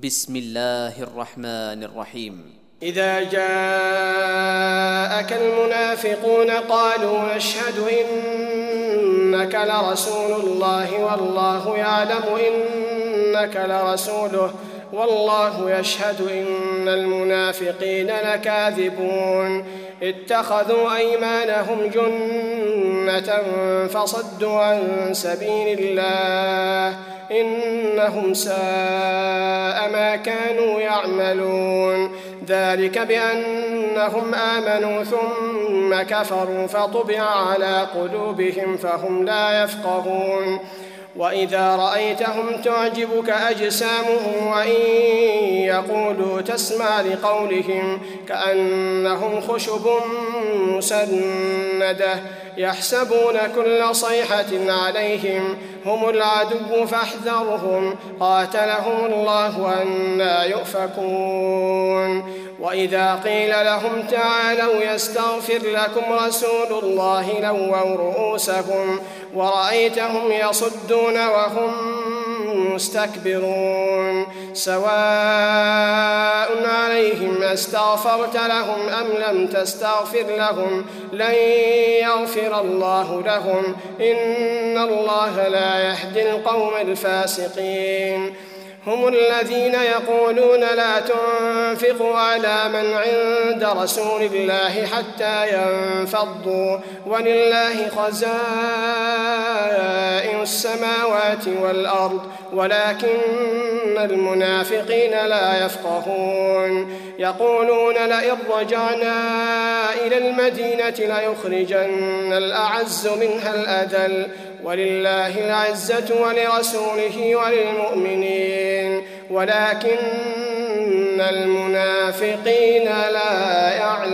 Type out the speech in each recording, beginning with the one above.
بسم الله الرحمن الرحيم. إذا جاءك المنافقون قالوا نشهد إنك لرسول الله والله يعلم إنك لرسوله والله يشهد إن المنافقين لكاذبون. اتخذوا أيمانهم جنة فصدوا عن سبيل الله إنهم ساء ما كانوا يعملون. ذلك بأنهم آمنوا ثم كفروا فطبع على قلوبهم فهم لا يفقهون. وإذا رأيتهم تعجبك أجسامهم وإن يقولوا تسمع لقولهم كأنهم خشب مسندة يحسبون كل صيحة عليهم هم العدو فاحذرهم قاتلهم الله أنى يؤفكون. وإذا قيل لهم تعالوا يستغفر لكم رسول الله لووا رؤوسهم ورأيتهم يصدون وهم مستكبرون. سواء عليهم استغفرت لهم أم لم تستغفر لهم لن يغفر الله لهم إن الله لا يهدي القوم الفاسقين. هم الذين يقولون لا تنفقوا على من عند رسول الله حتى ينفضوا ولله خزائن السماوات والأرض ولكن المنافقين لا يفقهون. يقولون لئن رجعنا إلى المدينة ليخرجن الأعز منها الأذل ولله العزة ولرسوله وللمؤمنين ولكن المنافقين لا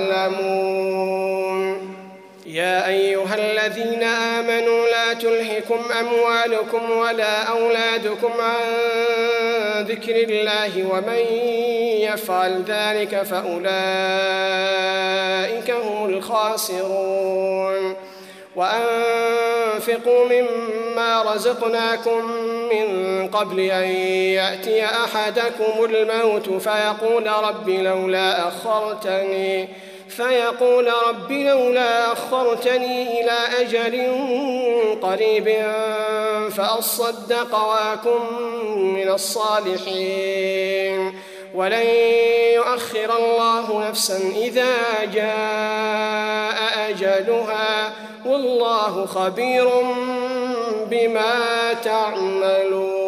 يعلمون. يا أيها الذين آمنوا لا تلهكم أموالكم ولا أولادكم عن ذكر الله ومن يفعل ذلك فأولئك هم الخاسرون. وأنفقوا مما رزقناكم من قبل أن يأتي أحدكم الموت فيقول رب لولا أخرتني إلى أجل قريب فأصدق وأكن من الصالحين ولن يؤخر الله نفسا إذا جاء أجلها والله خبير بما تعملون.